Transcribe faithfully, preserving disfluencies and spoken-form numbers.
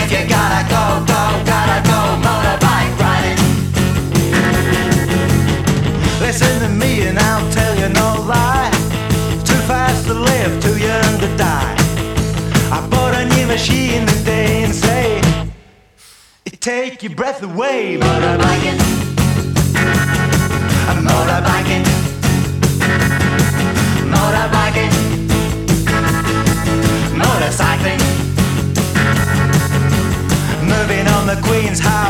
if you gotta go, go, gotta go motorbike riding. Listen to me and I'll tell you no lie. Too fast to live, too young to die. I bought a new machine today and say it take your breath away. Motorbiking, I'm motorbiking, motorbiking, motorcycling, moving on the Queen's Highway.